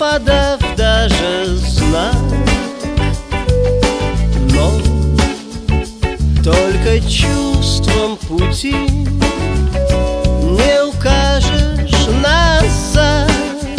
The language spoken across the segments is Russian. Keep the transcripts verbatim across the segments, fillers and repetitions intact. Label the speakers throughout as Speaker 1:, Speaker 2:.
Speaker 1: подав даже знак. Но только чувством пути не укажешь назад.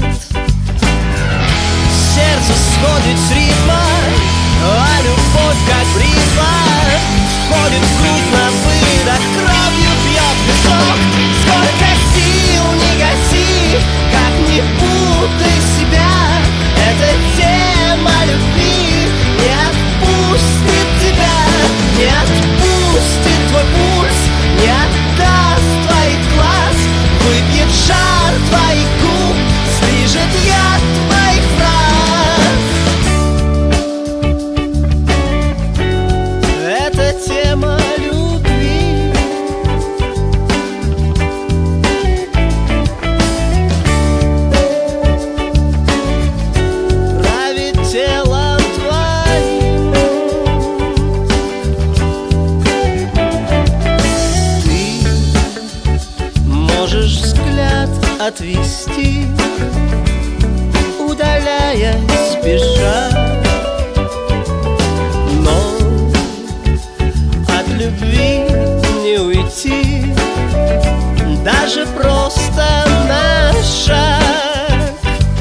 Speaker 1: Сердце сходит с ритма, а любовь как бритва входит в грудь на выдох, кровью бьет висок. Сколько сил не гаси, как не путай себя, эта тема любви не отпустит тебя, не отпустит твой пульс, не отдаст твоих глаз, выпьет жар твоих губ, слижет яд твоих фраз. Это тема любви. Правит телом твоим. Ты можешь взгляд отвести, удаляясь спеша, но от любви не уйти, даже просто на шаг.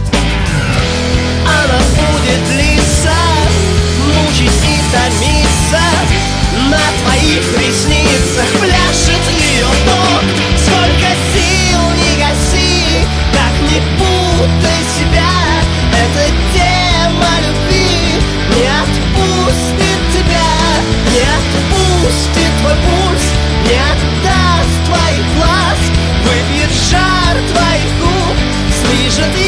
Speaker 1: Она будет длиться, мучить и томиться, на твоих ресницах пляшет ее ток. Сколько сил не гаси, как не путай себя, эта тема любви не отпустит тебя, не отпустит твой пульс, не отдаст твоих глаз, выпьет жар твоих губ, слижет